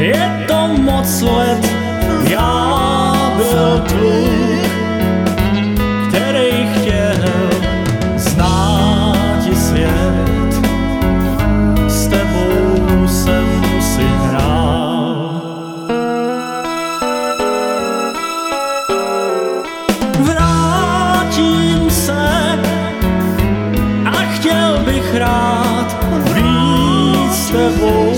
Je to moc let, já byl kluk, který chtěl znát i svět. S tebou jsem si hrál. Vrátím se a chtěl bych rád být s tebou.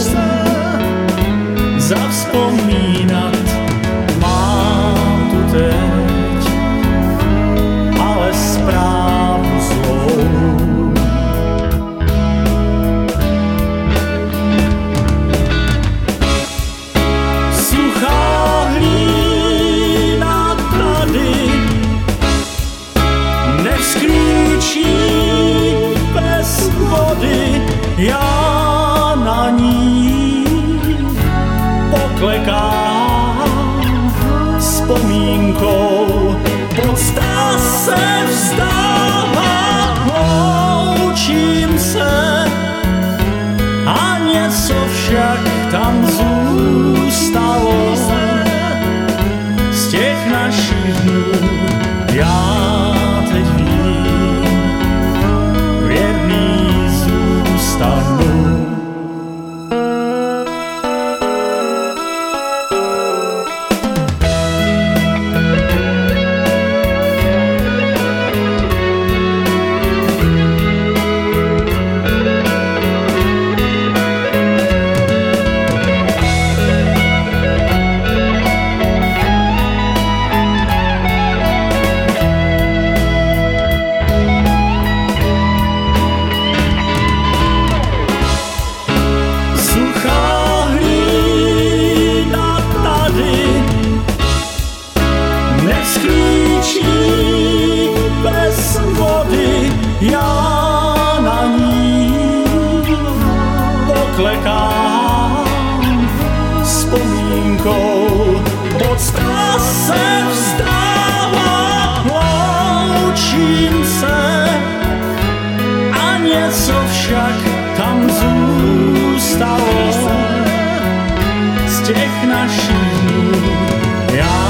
Zavzpomínat mám tu teď, ale zprávu zlou. Suchá hlína tady nevzklíčí bez vody, já na ní poklekám vzpomínkou, podsta se vstává, loučím se a něco však tam zůstalo z těch našich dnů. Já teď vím, věrný zůstanu. Nevzklíčí bez vody, já na ní poklekám vzpomínkou, podsta se vstává, loučím se a něco však tam zůstalo z těch našich dnů. Já